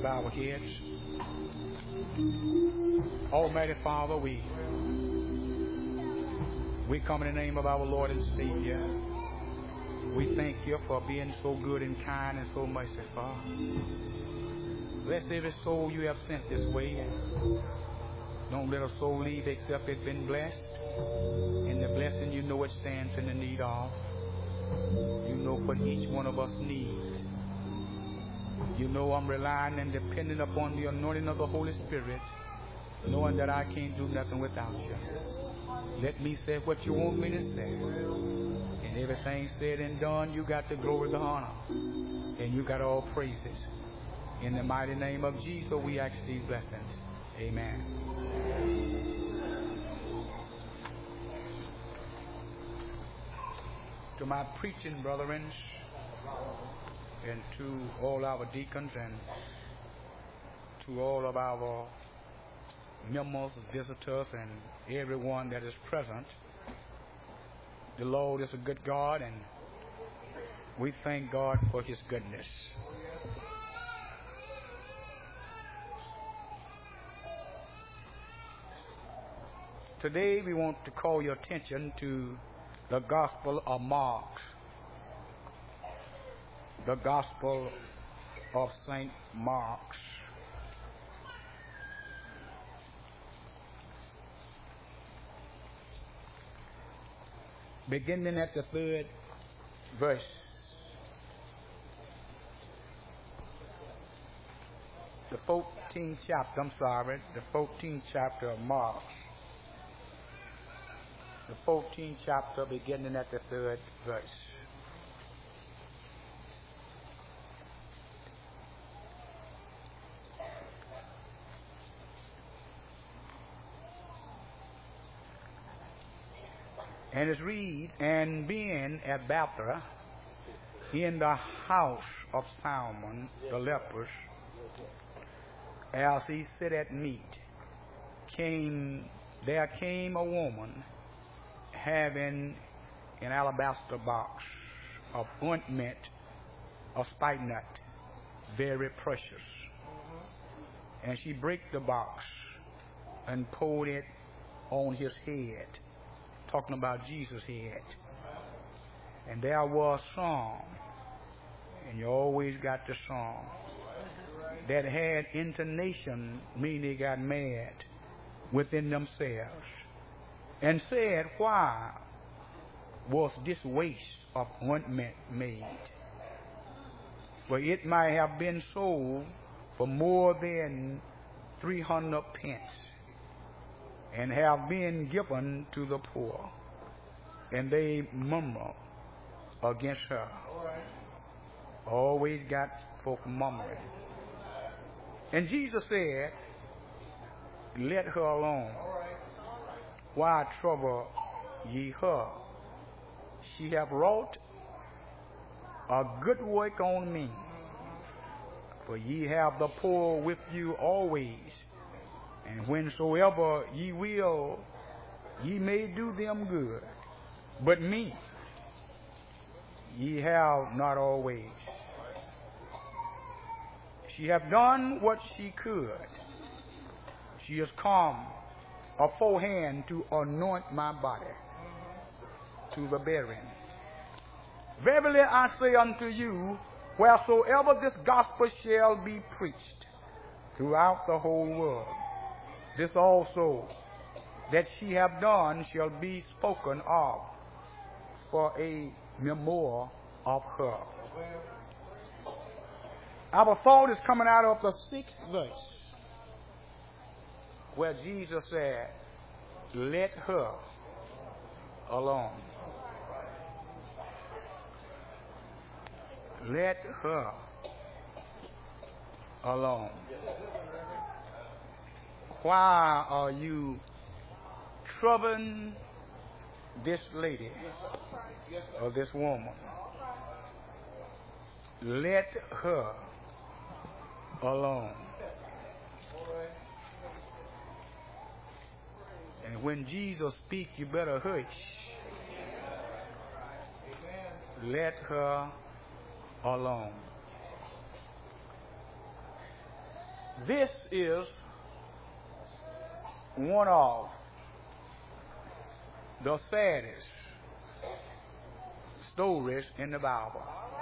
bow our heads. Almighty Father, we come in the name of our Lord and Savior. We thank you for being so good and kind and so merciful. Bless every soul you have sent this way. Don't let a soul leave except it's been blessed. And the blessing you know it stands in the need of. You know what each one of us needs. You know I'm relying and depending upon the anointing of the Holy Spirit, knowing that I can't do nothing without you. Let me say what you want me to say. And everything said and done, you got the glory, the honor, and you got all praises. In the mighty name of Jesus, we ask these blessings. Amen. To my preaching brethren, and to all our deacons, and to all of our members, visitors, and everyone that is present, the Lord is a good God, and we thank God for His goodness. Today we want to call your attention to the Gospel of Mark, the Gospel of St. Mark. Beginning at the 3rd verse. The 14th chapter, the 14th chapter of Mark. The 14th chapter beginning at the 3rd verse. And it's read, and being at Bethany, in the house of Simon the leper, as he sat at meat, there came a woman having an alabaster box of ointment of spikenard, very precious. And she brake the box and poured it on his head, talking about Jesus' head. And there was some, and you always got the song, that had intonation, meaning they got mad within themselves, and said, why was this waste of ointment made? For it might have been sold for more than 300 pence, and have been given to the poor. And they murmur against her. Always got folk murmuring. And Jesus said, let her alone. Why trouble ye her? She hath wrought a good work on me. For ye have the poor with you always, and whensoever ye will, ye may do them good. But me ye have not always. She hath done what she could. She has come aforehand to anoint my body to the burying. Verily I say unto you, wheresoever this gospel shall be preached throughout the whole world, this also that she hath done shall be spoken of for a memorial of her. Our thought is coming out of the 6th verse, where Jesus said, let her alone. Let her alone. Why are you troubling this lady or this woman? Let her alone. And when Jesus speaks, you better hush. Let her alone. This is one of the saddest stories in the Bible.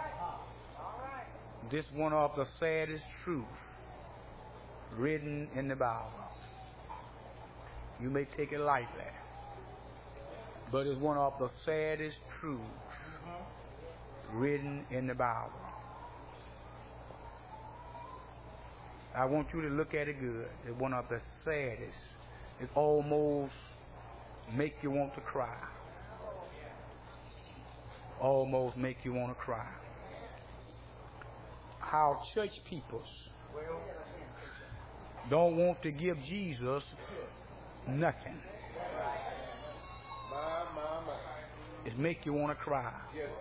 This one of the saddest truths written in the Bible. You may take it lightly, but it's one of the saddest truths written in the Bible. I want you to look at it good. It's one of the saddest. It almost make you want to cry. Almost make you want to cry. How church peoples don't want to give Jesus nothing. It make you want to cry.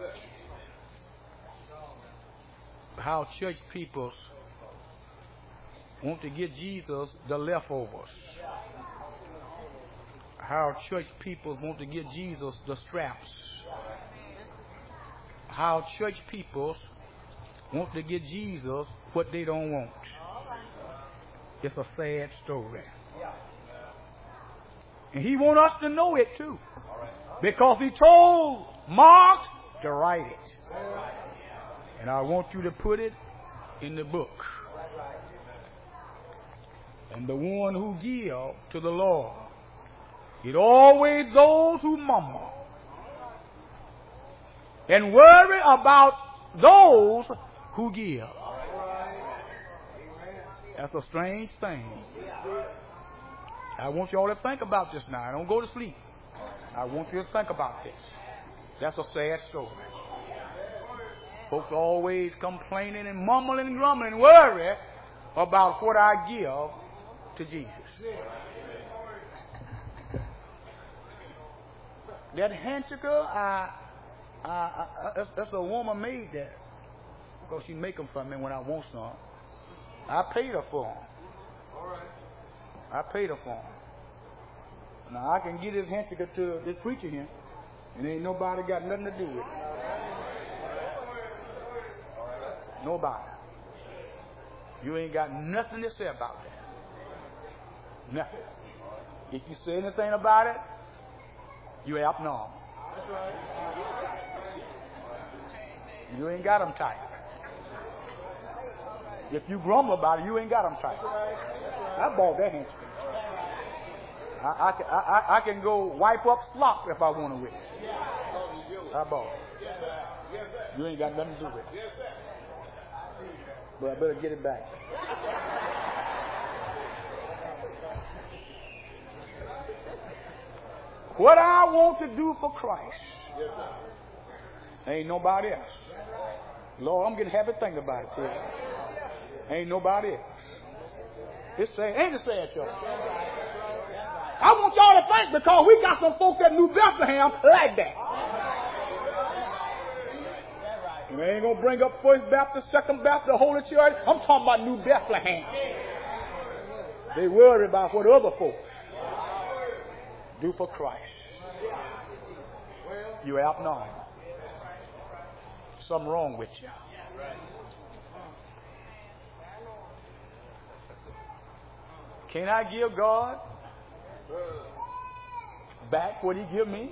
How church peoples want to give Jesus the leftovers. How church people want to give Jesus the scraps. How church people want to give Jesus what they don't want. It's a sad story. And he wants us to know it too. Because he told Mark to write it. And I want you to put it in the book. And the one who give to the Lord, it always those who murmur and worry about those who give. That's a strange thing. I want you all to think about this now. Don't go to sleep. I want you to think about this. That's a sad story. Folks always complaining and mumbling and grumbling and worry about what I give to Jesus. That handkerchief, that's a woman made that because she make them for me when I want some. I paid her for them. I paid her for them. Now I can get this handkerchief to this preacher here, and ain't nobody got nothing to do with it. Nobody. You ain't got nothing to say about that. Nothing. If you say anything about it, you're abnormal. That's right. You ain't got them tight. If you grumble about it, you ain't got them tight. I bought that handkerchief. I can go wipe up slop if I want to with it. I bought it. You ain't got nothing to do with it. But I better get it back. What I want to do for Christ ain't nobody else. Lord, I'm getting happy thinking about it too. Ain't nobody else. It's sad. Ain't it sad, y'all? I want y'all to think because we got some folks at New Bethlehem like that. We ain't going to bring up First Baptist, Second Baptist, the Holy Church. I'm talking about New Bethlehem. They worry about what other folks do for Christ. You're abnormal. Something wrong with you. Can I give God back what he give me?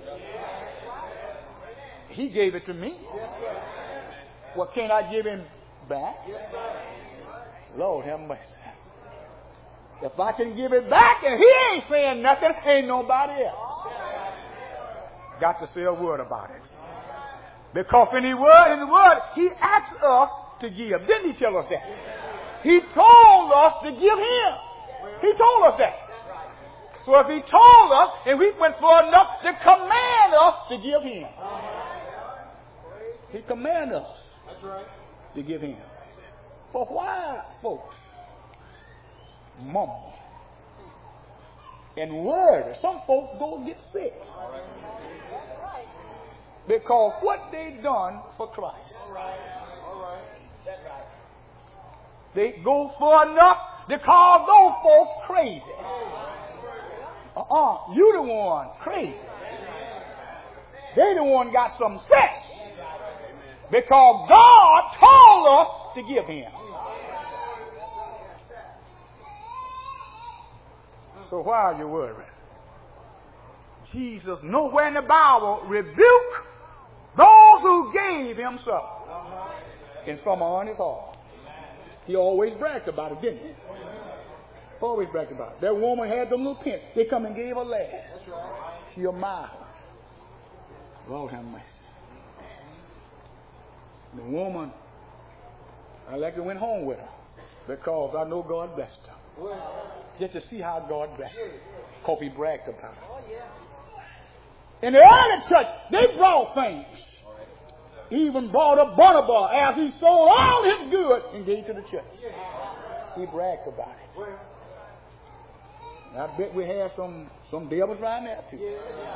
He gave it to me. Well, can't I give him back? Lord have mercy. If I can give it back and he ain't saying nothing, ain't nobody else got to say a word about it. Because in the word, he asked us to give. Didn't he tell us that? He told us to give him. He told us that. So if he told us, and we went far enough to command us to give him. He commanded us to give him. But why, folks, mumble and worry? Some folks go get sick. Because what they done for Christ. They go far enough to call those folks crazy. You the one crazy. They the one got some sense. Because God told us to give him. So why are you worried? Jesus nowhere in the Bible rebuked those who gave him something and from on his heart. He always bragged about it, didn't he? Always bragged about it. That woman had them little pence. They come and gave her last. She admired her. Lord have mercy. The woman, I like to went home with her because I know God blessed her. Just to see how God blessed her. Because he bragged about it. In the early church, they brought things. He even brought up Barnabas as he sold all his goods and gave to the church. He bragged about it. I bet we have some devils right now too.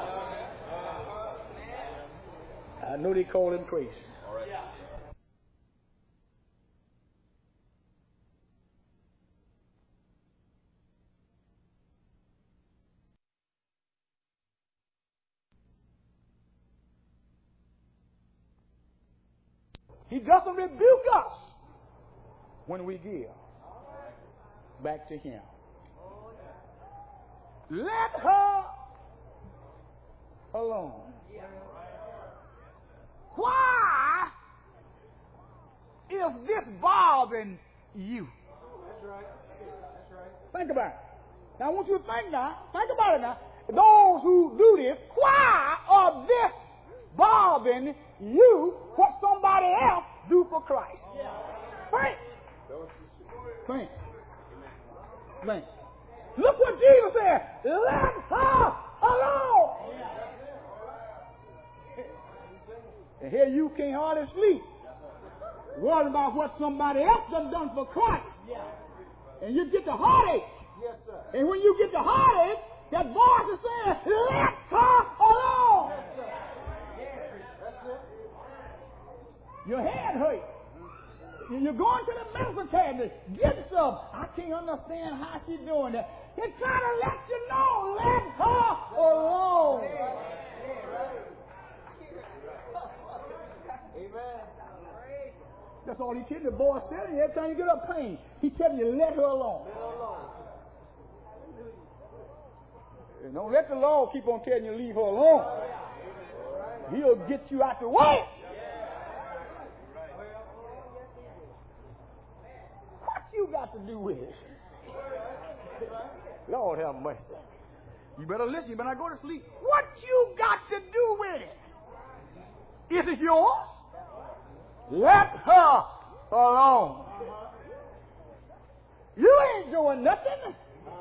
I know they call him crazy. He doesn't rebuke us when we give back to him. Let her alone. Why is this bothering you? That's right. Think about it. Now I want you to think now. Think about it now. Those who do this, why are this bothering you what somebody else do for Christ? Think. Look what Jesus said. Let her alone. And here you can't hardly sleep. Worrying about what somebody else done for Christ. And you get the heartache. And when you get the heartache, that voice is saying, let her alone. Your head hurts. You're going to the medicine cabinet. Get some. I can't understand how she's doing that. They're trying to let you know, let her alone. Amen. That's all he telling the boy telling you every time you get up pain. He telling you, let her alone. And don't let the Lord keep on telling you to leave her alone. He'll get you out the way. What you got to do with it? Lord have mercy. You better listen. You better not go to sleep. What you got to do with it? Is it yours? Let her alone. You ain't doing nothing.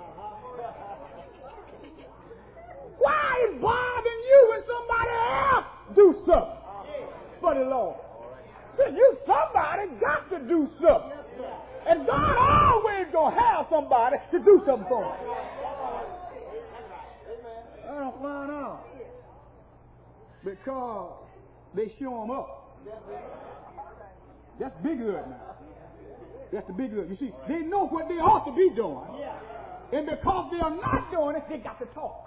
Why is bothering you when somebody else do something for the Lord? See, you somebody got to do something. And God always gonna have somebody to do something for him. I don't find out. Because they show him up. That's big hood now. That's the big hood. You see, they know what they ought to be doing. And because they are not doing it, they got to talk.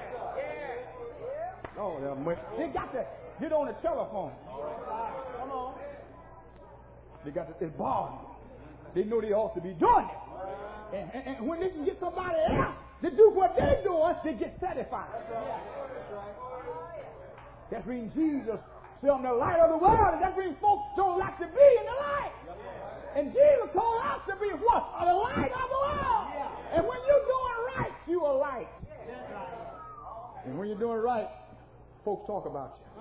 Oh, they got to get on the telephone. Come on. They got to, it's bothering. They know they ought to be doing it. And when they can get somebody else to do what they're doing, they get satisfied. That's when Jesus said, I'm the light of the world, and that's when folks don't like to be in the light. And Jesus called us to be what? The light of the world. And when you're doing right, you are light. And when you're doing right, folks talk about you.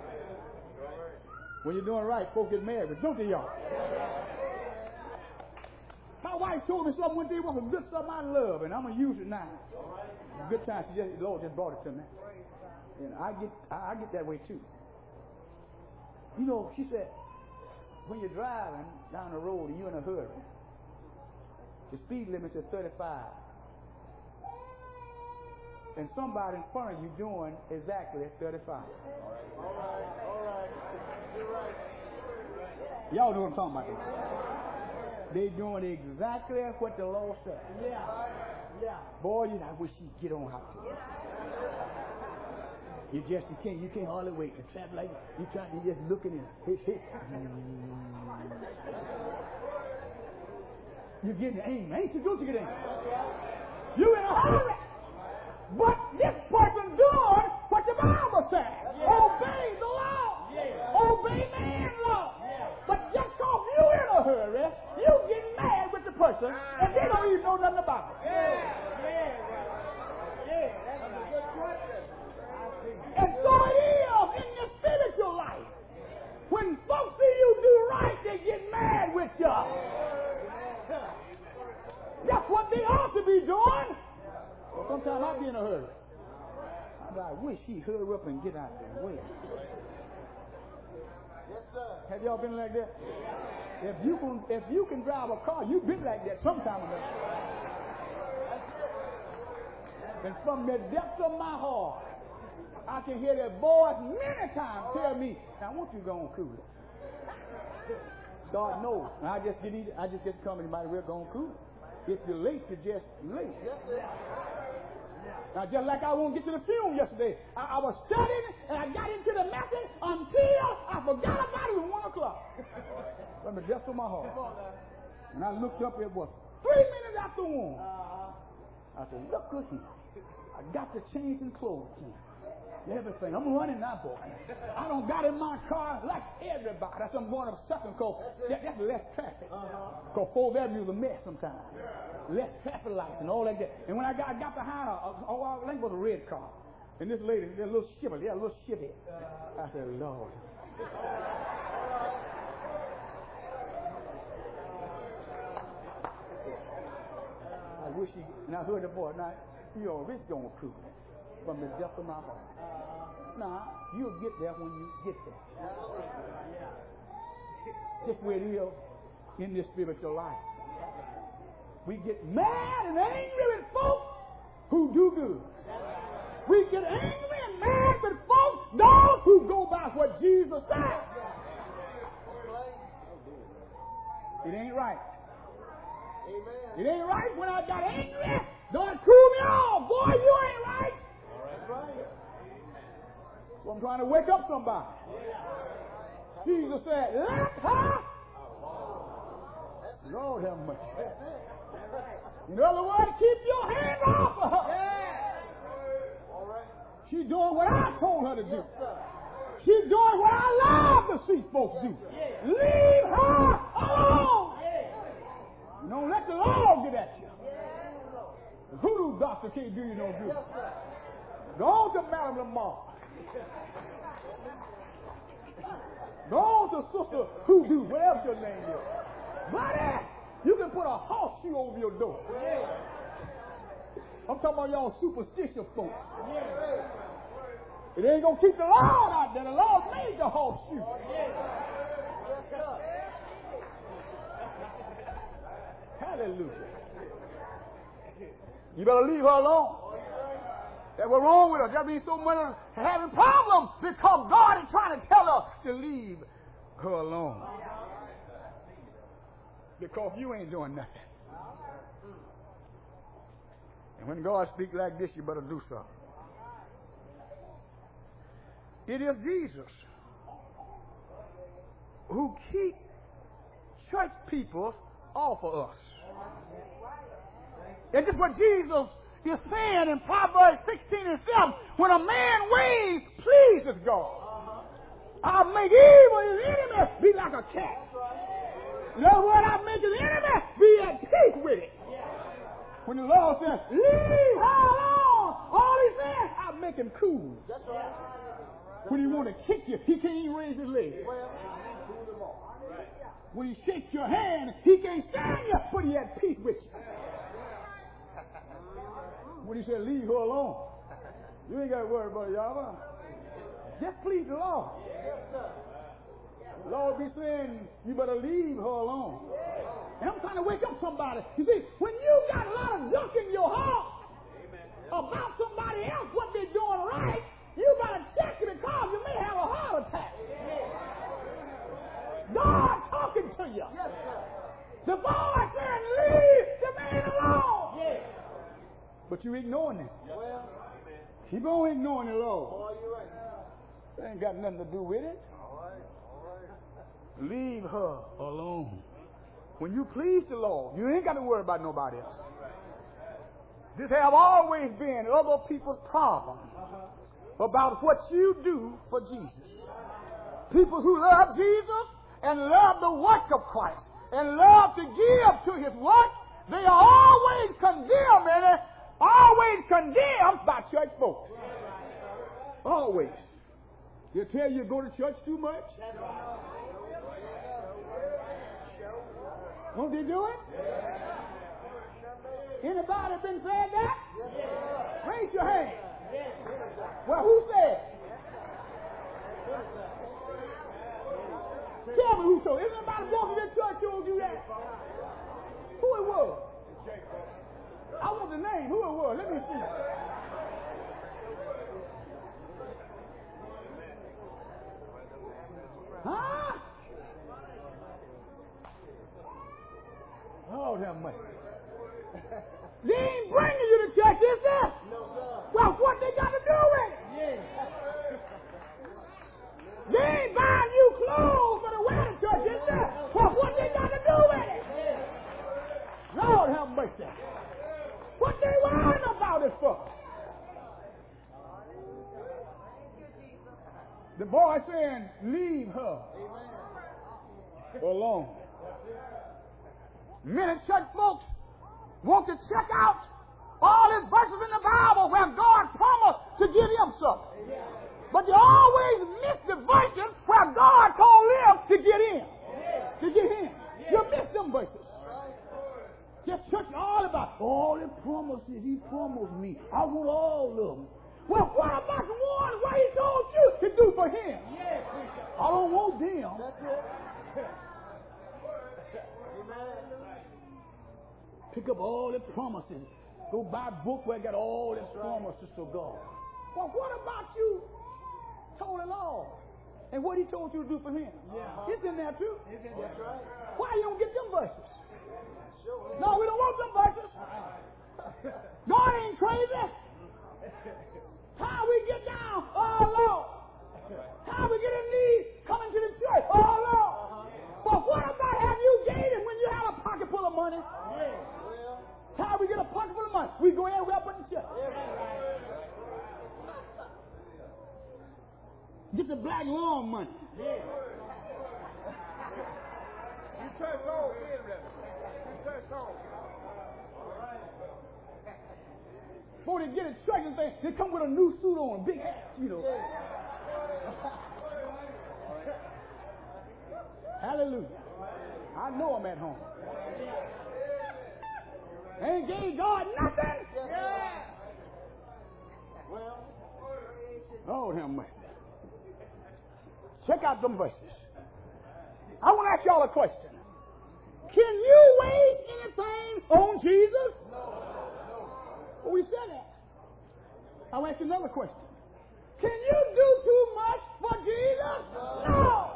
When you're doing right, folks get married. Don't they, y'all? My wife told me something one day was a good something I love, and I'm going to use it now. Good time. The Lord just brought it to me. And I get that way too. You know, she said, when you're driving down the road and you're in a hurry, the speed limit is 35. And somebody in front of you doing exactly 35. All right. You're right. Y'all know what I'm talking about. They doing exactly what the law said. Yeah. Boy, I wish you'd get on how to. You can't hardly wait to trap like you just looking in. You're getting angry. Don't you get angry? You in a hurry. But this person doing what the Bible says. Obey the law. Obey man's law. But just because you in a hurry, you get mad with the person and they don't even know nothing about it. And so it is in the spiritual life. When folks see you do right, they get mad with you. That's what they ought to be doing. Sometimes I be in a hurry. I wish he'd hurry up and get out of the way. Yes, sir. Have y'all been like that? If you can drive a car, you've been like that sometime or another. And from the depths of my heart, I can hear that voice many times tell me, "Now, won't you go on cool it?" God knows. And I just get coming. You might as well go on cool. If you're late, you're just late. Now, just like I won't get to the funeral yesterday, I was studying and I got into the message until I forgot about it at 1 o'clock. From the depths of my heart. And I looked up, it was 3 minutes after 1. I said, look at him. I got to change in clothes. Everything. I'm running now, boy. I don't got in my car like everybody. That's why I'm going up second coast. That's less traffic. Because 4th Avenue is a mess sometimes. Less traffic lights and all like that. And when I got behind I think it was a red car. And this lady, a little shiver. Yeah, a little shivy. I said, Lord. I wish he, now heard the voice. Now, you already going to prove it. From the depth of my heart. Now, you'll get there when you get there. Just where it is in this spiritual life. We get mad and angry with folks who do good. We get angry and mad with folks, those who go by what Jesus said. It ain't right. It ain't right when I got angry. Don't cool me off. Boy, you ain't right. So I'm trying to wake up somebody. Jesus said, let her. Lord have mercy. In other words, keep your hands off of her. She's doing what I told her to do. She's doing what I love to see folks do. Leave her alone. Don't let the law get at you. The hoodoo doctor can't do you no good. Go on to Madame Lamar. Go on to Sister Hoodoo, whatever your name is. Buddy, you can put a horseshoe over your door. I'm talking about y'all superstitious folks. It ain't going to keep the Lord out there. The Lord made the horseshoe. Hallelujah. You better leave her alone. That's what's wrong with her. There being so many having problems because God is trying to tell her to leave her alone. Because you ain't doing nothing. And when God speaks like this, you better do something. It is Jesus who keeps church people off of us. And just what Jesus is saying in Proverbs 16:7, when a man ways pleases God, I'll make evil his enemy be like a cat. In other words, I'll make his enemy be at peace with it. When the Lord says, leave her alone, all he says, I'll make him cool. That's right. When he want to kick you, he can't even raise his leg. When he shakes your hand, he can't stand you, but he at peace with you. When he said, leave her alone, you ain't got to worry about it, y'all. Just please the Lord. The Lord be saying, you better leave her alone. And I'm trying to wake up somebody. You see, when you got a lot of junk in your heart about somebody else, what they're doing right, you better check it because you may have a heart attack. God talking to you. The boy said, leave the man alone. But you ignoring him. Keep on ignoring the Lord. It ain't got nothing to do with it. Leave her alone. When you please the Lord, you ain't got to worry about nobody else. This have always been other people's problem about what you do for Jesus. People who love Jesus and love the work of Christ and love to give to His work, they are always condemned by church folks. Always. They'll tell you to go to church too much. Won't they do it? Anybody been said that? Raise your hand. Well, who said? Tell me who told. Isn't anybody going to this church who will do that? Who it was? I want the name. Who it was? Let me see. Huh? Oh, have mercy. They ain't bringing you to church, is there? No, sir. Well, what they got to do with it? Yeah. They ain't buying you clothes for the wedding church, is there? Well, what they got to do with it? Lord have mercy. What they worrying about it for? The boy saying, leave her alone. Many church folks want to check out all these verses in the Bible where God promised to give them something. But they always miss the verses where God told them to get in. To get in. You miss them verses. Just church all about all the promises He promised me. I want all of them. Well, what about the ones where He told you to do for Him? I don't want them. That's it. Pick up all the promises. Go buy a book where I got all the promises of God. Well, what about you told the Lord and what He told you to do for Him? It's in there too. That's right. Why you don't get them verses? No, we don't want them verses. God ain't crazy. How we get down? Oh, Lord. How we get in need coming to the church? Oh, Lord. But what about have you gave it when you have a pocket full of money? How we get a pocket full of money? We go in and we up in the church. Get the black lawn money. You church home, before they get in church and thing, they come with a new suit on, big hat, you know. Hallelujah. I know I'm at home. Ain't gave God nothing. Well, oh, have mercy. Check out them verses. I want to ask y'all a question. Can you waste anything on Jesus? No. Well, we said that. I'll ask you another question. Can you do too much for Jesus? No.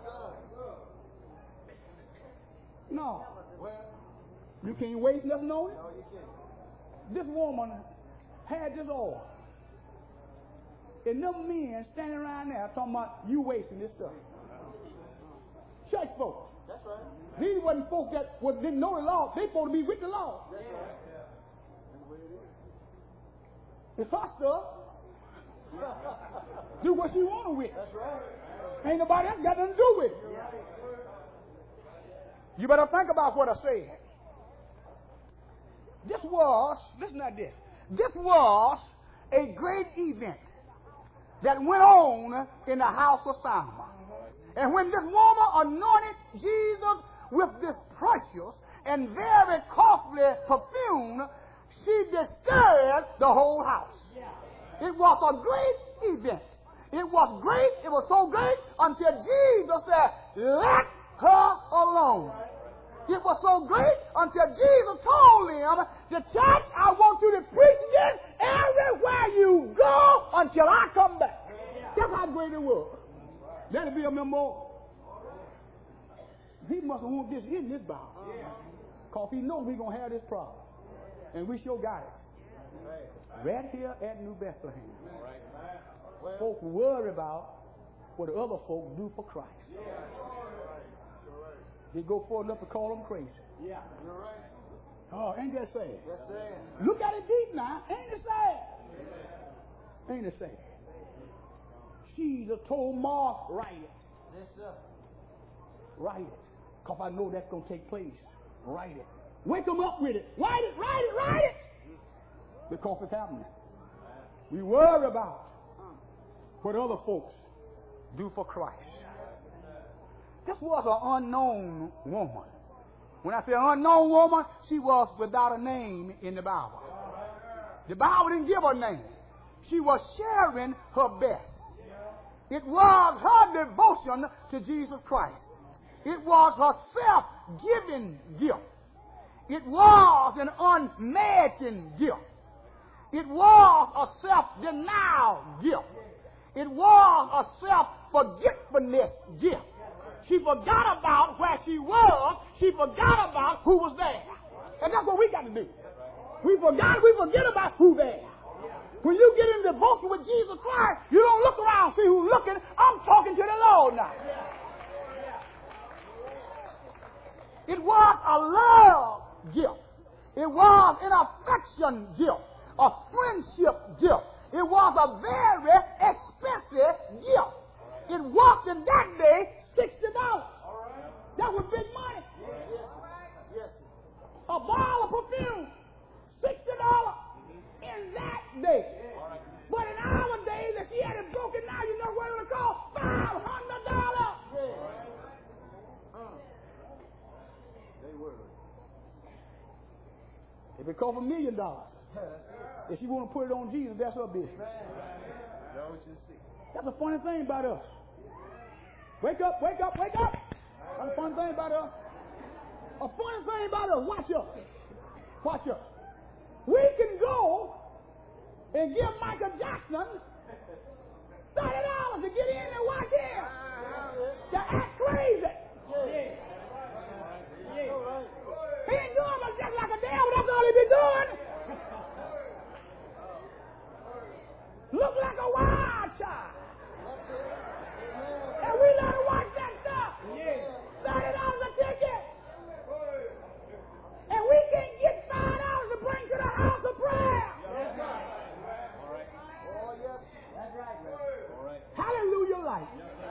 No. You can't waste nothing on it? This woman had this oil. And them men standing around there talking about you wasting this stuff. Church folks. That's right. These wasn't folks that didn't know the law. They supposed to be with the law. That's right. It's her stuff. Do what you want with it. That's right. Ain't nobody else got nothing to do with it. You better think about what I said. Listen to this. This was a great event that went on in the house of Solomon. And when this woman anointed Jesus with this precious and very costly perfume, she disturbed the whole house. It was a great event. It was great. It was so great until Jesus said, let her alone. It was so great until Jesus told them, the church, I want you to preach this everywhere you go until I come back. That's how great it was. Let it be a memorial. He must have wanted this in this Bible. Because he knows we're going to have this problem. And we sure got it. Right here at New Bethlehem. Folks worry about what the other folks do for Christ. They go far enough to call them crazy. Oh, ain't that sad? Yes, sir. Look at it deep now. Ain't it sad? Ain't it sad? Jesus told Mark, write it. Yes, sir. Write it. Because I know that's going to take place. Write it. Wake them up with it. Write it, write it, write it. Because it's happening. We worry about what other folks do for Christ. This was an unknown woman. When I say unknown woman, she was without a name in the Bible. The Bible didn't give her a name. She was sharing her best. It was her devotion to Jesus Christ. It was her self-giving gift. It was an unmatching gift. It was a self-denial gift. It was a self-forgetfulness gift. She forgot about where she was. She forgot about who was there. And that's what we got to do. We forget about who's there. When you get in devotion with Jesus Christ, you don't look around and see who's looking. I'm talking to the Lord now. It was a love gift. It was an affection gift. A friendship gift. It was a very expensive gift. It was in that day $60. That was big money. Yes. A bottle of perfume, $60 in that day. But in our days, if she had it broken now, you know what it would cost? $500. They were. If it cost $1 million, if she want to put it on Jesus, that's her business. Don't you see? That's a funny thing about us. Wake up, wake up, wake up. That's a funny thing about us. A funny thing about us. Watch up. Watch up. We can go and give Michael Jackson $30 to get in and watch him. To act crazy. He ain't doing but just like a devil. That's all he be doing. Look like a wild child. And we let him watch that stuff. $30 a ticket. And we can't get $5 to bring to the house of prayer. Hallelujah light.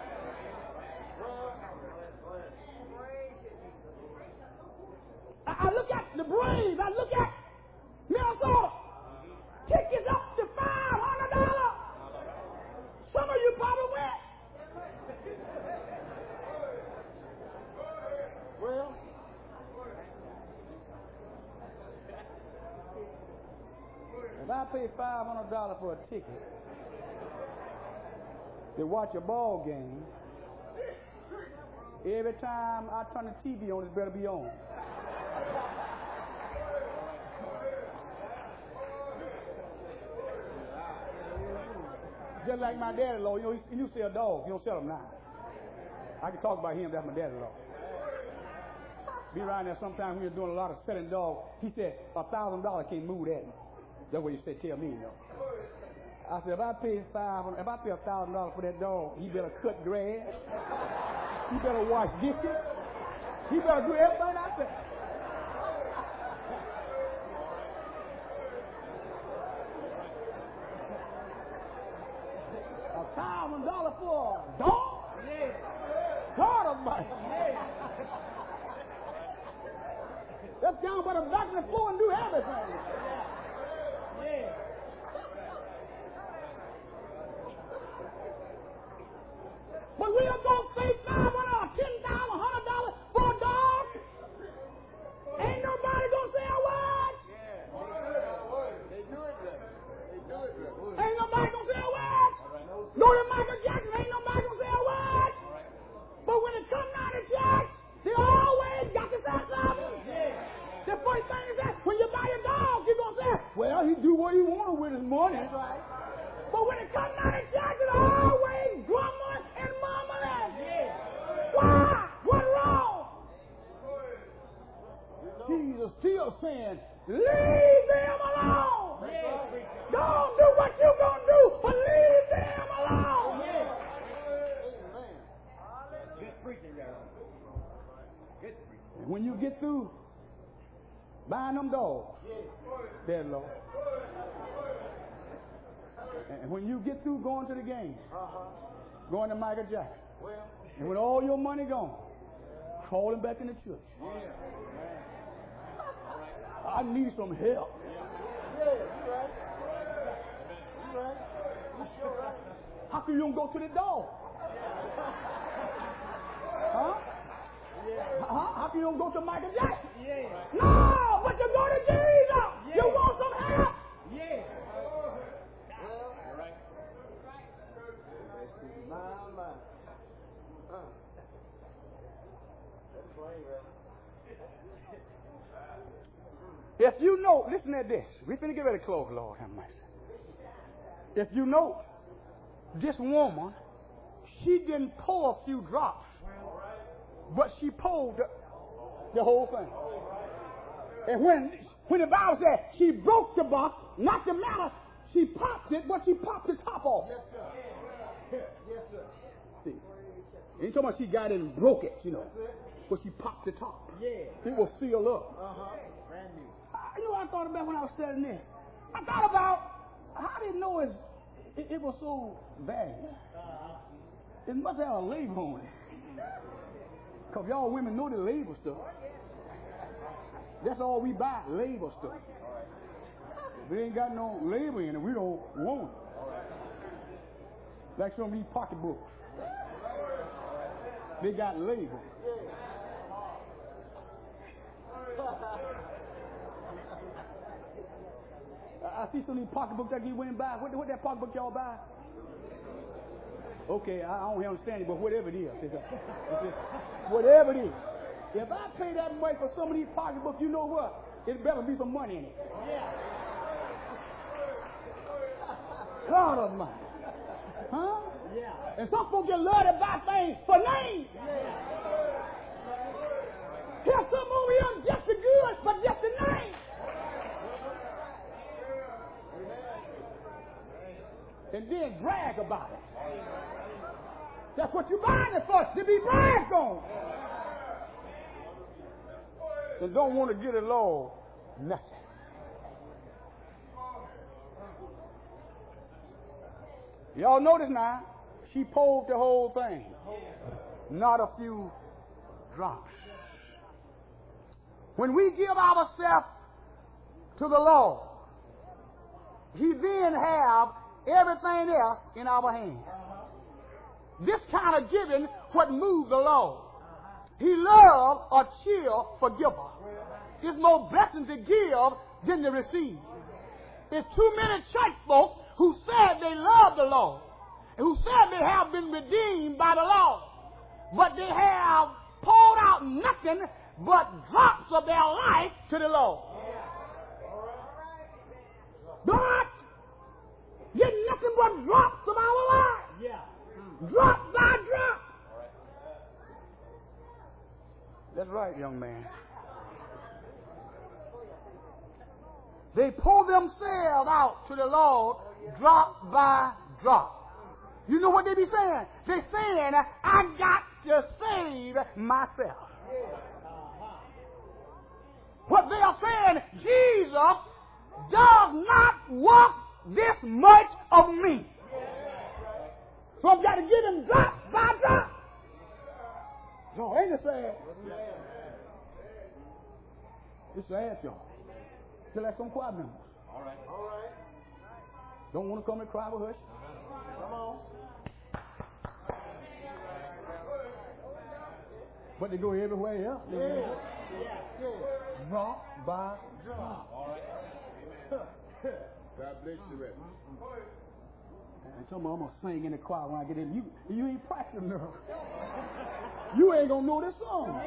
I look at the Braves. I look at Minnesota. Tickets up to $500. Some of you probably went. Well, if I pay $500 for a ticket to watch a ball game, every time I turn the TV on, it better be on. Just like my daddy-in-law, you know, he used to sell dogs. He don't sell them now. I can talk about him. That's my daddy-in-law. Be around there sometime when you're doing a lot of selling dogs. He said, $1,000 can't move that. That's what he said, tell me, you know. I said, if I pay $1,000 for that dog, he better cut grass. He better wash dishes. He better do everything I said. $1,000 for a dog? Yeah. God Almighty. Yeah. Let's go on by the back of the floor and do everything. Yeah. But we are going to pay $500 or $10,000, $100 for a dog. Ain't nobody going to say a word. they do it right. Ain't nobody going to say a word. Go to Michael Jackson, ain't nobody going to say a word. But when it comes out of church, they always got to say something. The first thing is that when you buy a dog, you're going to say, well, he do what he wanted with his money. That's right. But when it comes out of church, it's always grumbling and mumbling. Why? What's wrong? Jesus still saying, leave them alone. Don't do what you're going to do, but leave them alone. Good preaching, God. Good preaching. When you get through Buying them dogs. There, Lord. And when you get through going to the game, going to Michael Jackson, and with all your money gone, crawling back in the church. I need some help. How come you don't go to the dog? Huh? How come you don't go to Michael Jackson? No, but you go to Jesus. You want some help? If you know, listen to this. We're finna get ready to close, Lord have mercy. If you know, this woman, she didn't pour a few drops, but she poured the whole thing. And when the Bible says she broke the box, not the matter, she popped it, but she popped the top off. Yes, sir. Yes, sir. See, ain't talking about she got it and broke it, you know, but she popped the top. Yeah. It was sealed up. Brand new. You know what I thought about when I was studying this? I thought about how did know it was so bad. It must have a label on it. Because y'all women know the label stuff. That's all we buy, label stuff. If it ain't got no label in it, we don't want it. Like some of these pocketbooks. They got labels. I see some of these pocketbooks that you went and buy. What that pocketbook y'all buy? Okay, I don't understand it, but whatever it is. It's just, whatever it is. If I pay that much for some of these pocketbooks, you know what? It better be some money in it. God Almighty. Huh? Yeah. And some folks just love to buy things for names. Here's some over here just as good, but just the name. And then brag about it. That's what you're buying it for, to be bragged on. And don't want to get it low, nothing. Y'all notice now, she poured the whole thing. Not a few drops. When we give ourselves to the Lord, He then have everything else in our hands. This kind of giving what moves the Lord. He loves a cheerful forgiver. There's more blessings to give than to receive. There's too many church folks who said they love the Lord and who said they have been redeemed by the Lord, but they have poured out nothing but drops of their life to the Lord. God, get nothing but drops of our life. Drop by drop. That's right, young man. They pull themselves out to the Lord drop by drop. You know what they be saying? They're saying, I got to save myself. What they are saying, Jesus does not want this much of me. So I've got to get him drop by drop. No, ain't it sad? It's sad, y'all. Just like some choir members. All right. Don't want to come and cry with us. Come on. But they go everywhere else. Drop by drop. All right. God bless you, Reverend. And some of them will sing in the choir when I get in. You ain't practicing enough. You ain't gonna know this song.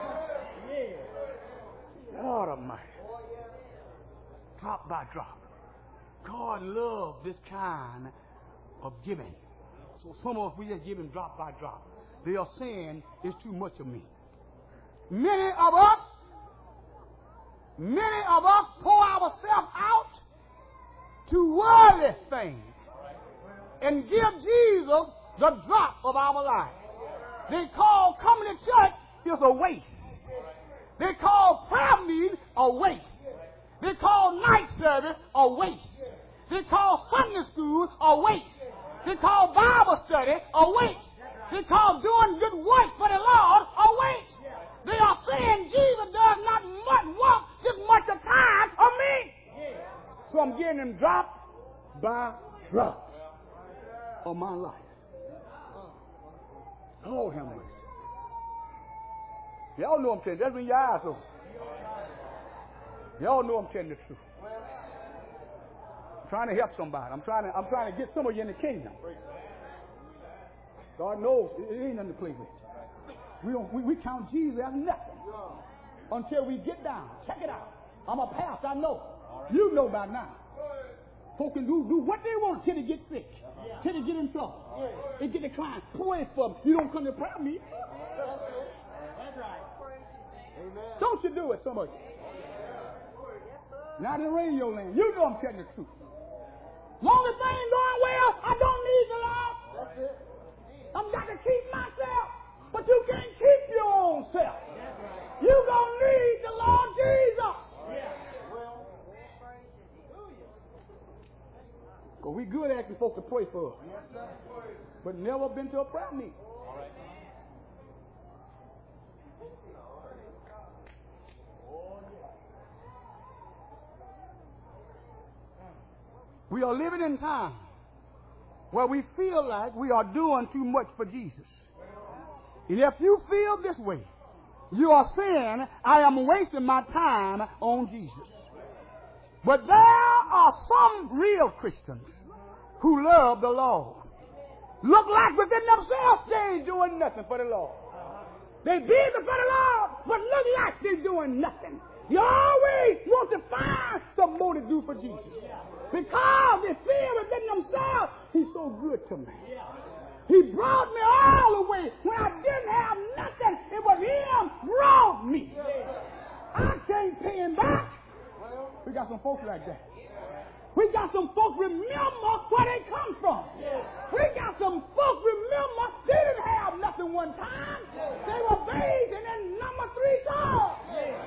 God Almighty. Drop by drop. God loves this kind of giving. So some of us, we just give him drop by drop. They are saying it's too much of me. Many of us pour ourselves out to worldly things and give Jesus the drop of our life. They call coming to church is a waste. They call prayer meeting a waste. They call night service a waste. They call Sunday school a waste. They call Bible study a waste. They call doing good work for the Lord a waste. They are saying Jesus does not want this much of time of me. So I'm getting them drop by drop of my life. Lord have mercy. Y'all know I'm telling you. That's when your eyes open. Y'all know I'm telling the truth. I'm trying to help somebody. I'm trying to get some of you in the kingdom. God knows it ain't nothing to play with. We count Jesus as nothing until we get down. Check it out. I'm a pastor. I know. You know by now. Folks can do what they want till they get sick, till they get in trouble, they get declined. Pray for them. You don't come to prayer meeting. That's right. Don't you do it, some of you. Not in radio land. You know I'm telling the truth. Long as things going well, I don't need the Lord. That's it. I've got to keep myself. But you can't keep your own self. You're going to need the Lord Jesus. Because we good asking folks to pray for us. But never been to a prayer meeting. We are living in time where we feel like we are doing too much for Jesus. And if you feel this way, you are saying, I am wasting my time on Jesus. But there are some real Christians who love the Lord. Look like within themselves they ain't doing nothing for the Lord. They busy for the Lord, but look like they're doing nothing. You always want to find some more to do for Jesus. Because they feel within themselves, he's so good to me. He brought me all the way when I didn't have nothing. It was him brought me. I can't pay him back. We got some folks like that. We got some folks remember where they come from. We got some folks remember they didn't have nothing one time. They were bathed in number 3 stars.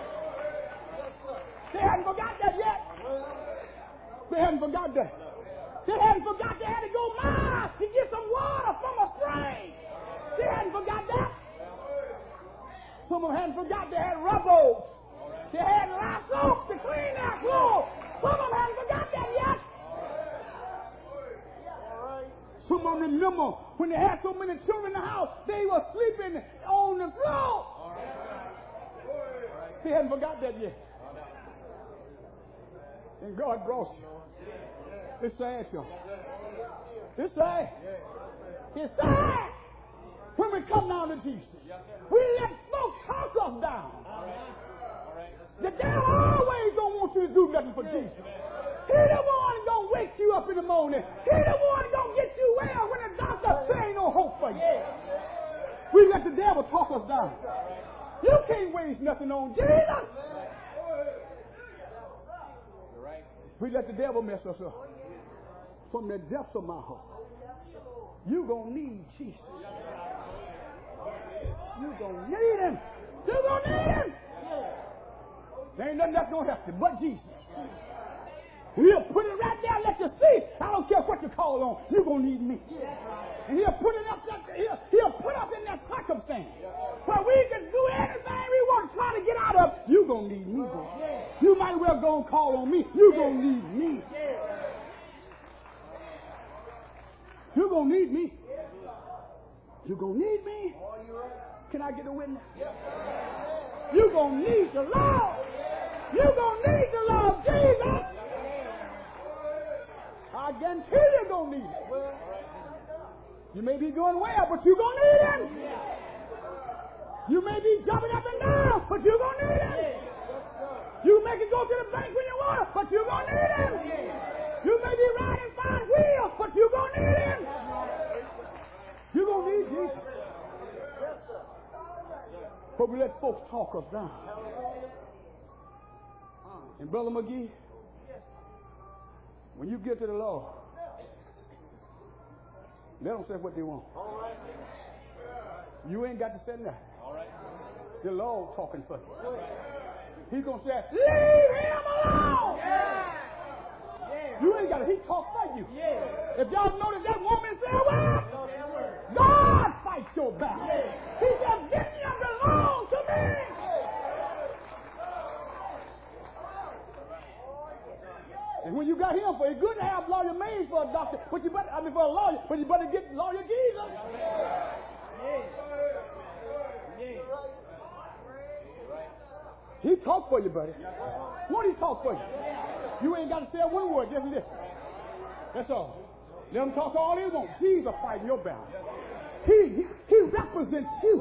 They hadn't forgot that yet. They hadn't forgot that. They hadn't forgot they had to go miles to get some water from a spring. They hadn't forgot that. Some of them hadn't forgot they had rubbles. They had lassos to clean their clothes. Some of them hadn't forgot that yet. Some of them remember when they had so many children in the house, they were sleeping on the floor. They hadn't forgot that yet. And God brought you. It's sad, y'all. It's sad. It's sad when we come down to Jesus. We let folks talk us down. The devil always don't want you to do nothing for Jesus. He the one gonna wake you up in the morning. He the one gonna get you well when the doctor say ain't no hope for you. We let the devil talk us down. You can't waste nothing on Jesus. We let the devil mess us up. From the depths of my heart. You're going to need Jesus. You're going to need him. You're going to need him. There ain't nothing that's going to help you but Jesus. He'll put it right there and let you see. I don't care what you call on. You're going to need me. And he'll put it up. He'll put us in that circumstance where we can do anything we want to try to get out of. You're going to need me, boy. You might as well go and call on me. You're going to need me. You're going to need me. You're going to need me. Can I get a witness? You're going to need the Lord. You're going to need the Lord Jesus. I guarantee you're going to need him. You may be doing well, but you're going to need him. You may be jumping up and down, but you're going to need him. You may go to the bank when you want it, but you're going to need him. You may be riding 5 wheels, but you're going to need him. You're going to need Jesus. But we let folks talk us down. And Brother McGee, when you get to the Lord, let them say what they want. You ain't got to say nothing. The Lord talking for you. He's going to say, leave him alone. You ain't got to. He talk for you. If y'all notice that woman said, well, God fights your battle. He said, vengeance belongs to me. And when you got him, for it's good to have lawyer maids for a doctor, but you better, for a lawyer, but you better get lawyer Jesus. He talk for you, buddy. Won't he talk for you? You ain't got to say one word, just listen. That's all. Let him talk all he wants. Jesus fighting your battle. He represents you.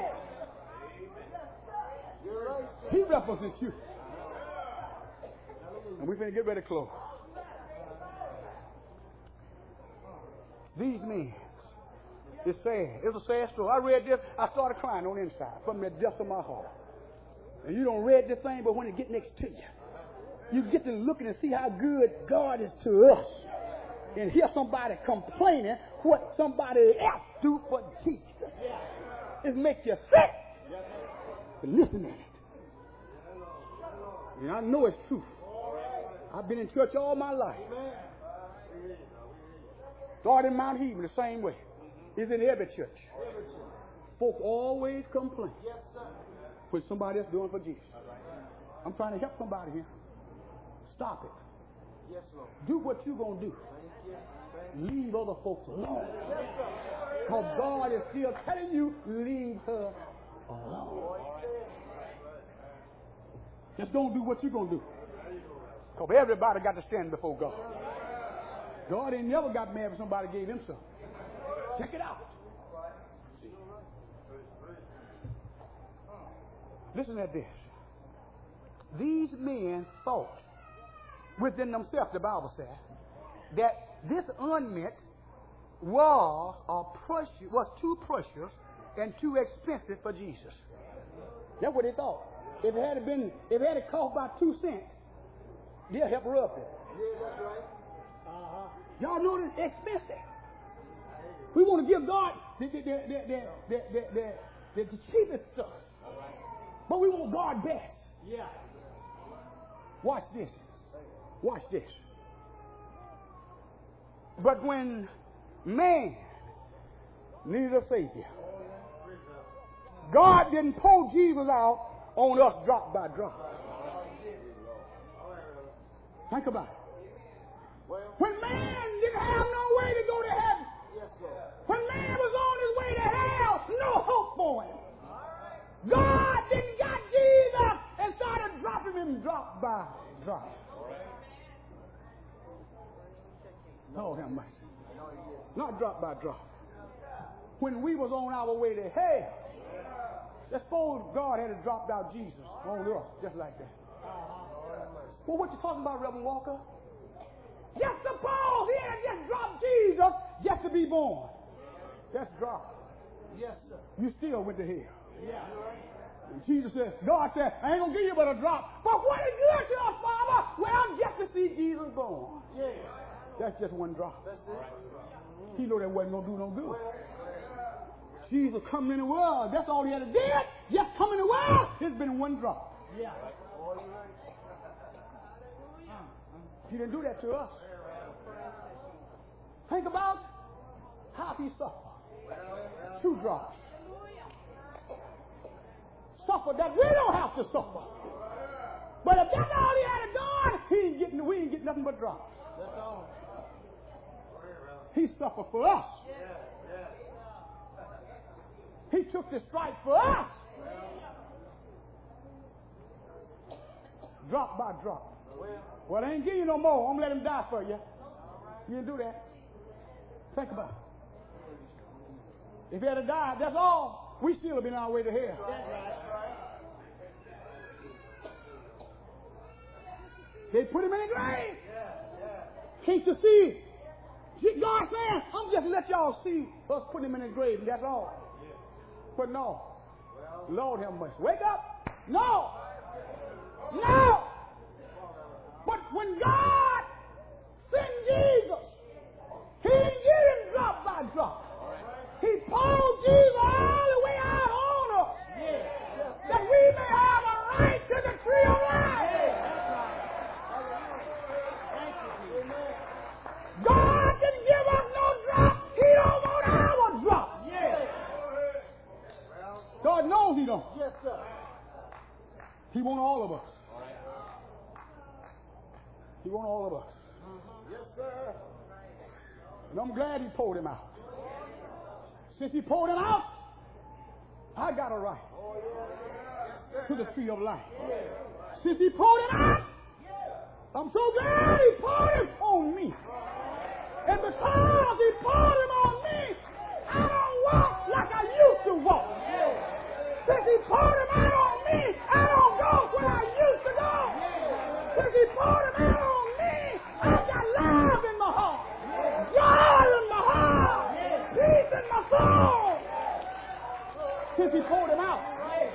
He represents you. And we're going to get ready to close. These men, it's sad. It's a sad story. I read this, I started crying on the inside from the depths of my heart. And you don't read this thing, but when it get next to you, you get to looking and see how good God is to us. And hear somebody complaining what somebody else do for Jesus. It makes you sick. But listen to it. And I know it's true. I've been in church all my life. Started in Mount Heaven the same way. It's in every church. Folks always complain what somebody else doing for Jesus. I'm trying to help somebody here. Stop it. Yes, Lord. Do what you're going to do. Leave other folks alone. Because God is still telling you, leave her alone. Just don't do what you're going to do. Because everybody got to stand before God. God ain't never got mad when somebody gave him something. Check it out. Listen at this. These men thought within themselves, the Bible said, that this ointment was too precious and too expensive for Jesus. That's what they thought. If it had cost about 2 cents, they'll help her up there. Yeah, that's right. Y'all know it's expensive. We want to give God the cheapest stuff. But we want God best. Yeah. Watch this. Watch this. But when man needs a Savior, God didn't pull Jesus out on us drop by drop. Think about it. When man didn't have no way to go to heaven, when man was on his way to hell, no hope for him. God didn't got Jesus and started dropping him drop by drop. Lord have mercy. Not drop by drop. When we was on our way to hell, let's suppose God had dropped out Jesus on us just like that. Well, what you talking about, Reverend Walker? Just suppose he had just dropped Jesus just to be born. That's drop. Yes, sir. You still went to hell. Yeah. And Jesus said, God said, I ain't going to give you but a drop. But what is good to us, Father? Well, just to see Jesus born. Yeah. That's just one drop. That's it. He knew that wasn't going to do no good. Jesus coming in the world. That's all he had to do. Just come in the world. It's been one drop. Yeah. He didn't do that to us. Think about how he suffered. 2 drops. Suffer that we don't have to suffer. But if that's all he had to do, we ain't getting nothing but drops. That's all. He suffered for us. He took the stripe for us. Drop by drop. Well, I ain't give you no more. I'm going to let him die for you. You didn't do that. Think about it. If he had to die, that's all. We still have been on our way to hell. They put him in the grave. Can't you see? God saying, I'm just let y'all see us put him in the grave. That's all. But no. Lord have mercy. Wake up. No. No. But when God sent Jesus, he didn't get him drop by drop. He pulled Jesus all the way out on us. knows he don't. Yes, sir. He wants all of us. He wants all of us. Yes, sir. And I'm glad he pulled him out. Since he pulled him out, I got a right to the tree of life. Since he pulled him out, I'm so glad he pulled him on me. And because he pulled him on me, I don't walk like I used to walk. Since he pulled him out on me, I don't go where I used to go. Since he pulled him out on me, I've got love in my heart, joy in my heart, peace in my soul. Since he pulled him out.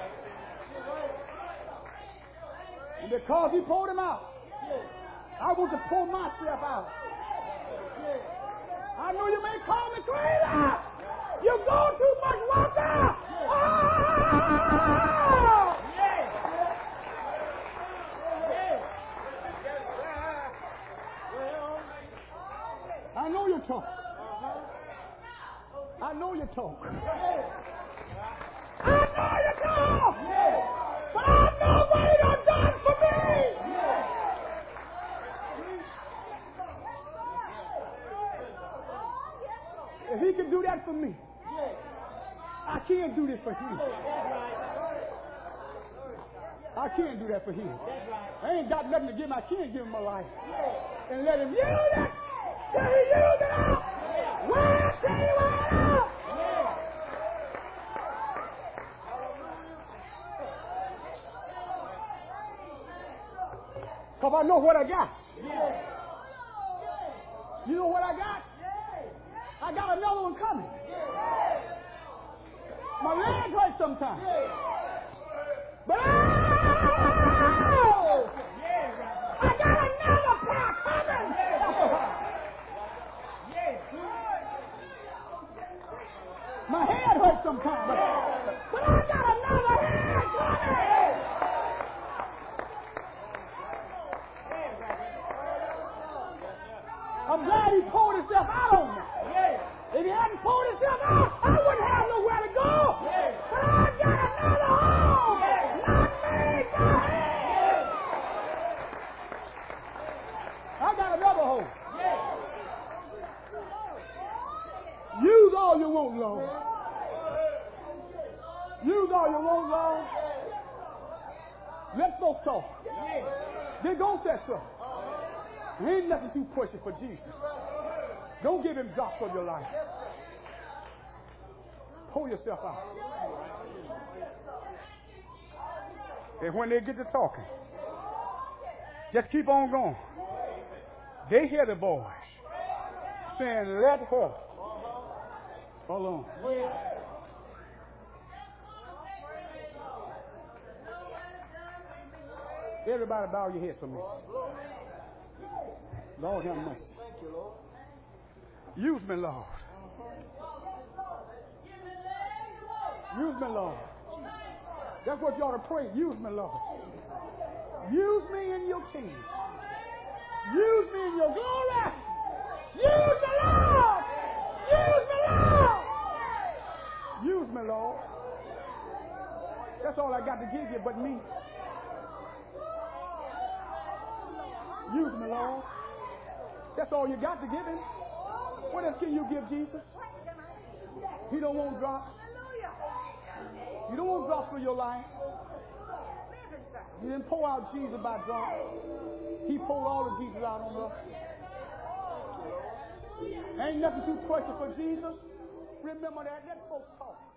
And because he pulled him out, I want to pull myself out. I know you may call me crazy. You go too much water. Oh! I know you talk. I know you talk. I know you talk. But I know what you have done for me. If he can do that for me, I can't do this for him. I can't do that for him. I ain't got nothing to give him. I can't give him my life. And let him use it. Till he use it up. Where till he wear it out. Because I know what I got. You know what I got? I got another one coming. My leg hurts sometimes. But I got another pair coming. My head hurts sometimes. But I got another head coming. I'm glad he pulled himself out on me. If he hadn't pulled himself out, I wouldn't have nowhere to go. But I got another home. Not made for him. I got another home. Use all you want, Lord. Use all you want, Lord. Let folks talk. They gonna say so. There ain't nothing too pushy for Jesus. Don't give him drops of your life. Pull yourself out. And when they get to talking, just keep on going. They hear the voice saying, let her alone. Everybody bow your heads for me. Lord have mercy. Use me, Lord. Use me, Lord. That's what you ought to pray. Use me, Lord. Use me in your kingdom. Use me in your glory. Use me, Lord. Use me, Lord. Use me, Lord. That's all I got to give you but me. Use me, Lord. That's all you got to give him. What else can you give Jesus? He don't want drops. You don't want drops for your life. You didn't pour out Jesus by drops. He poured all of Jesus out on us. Ain't nothing too precious for Jesus. Remember that. Let folks talk.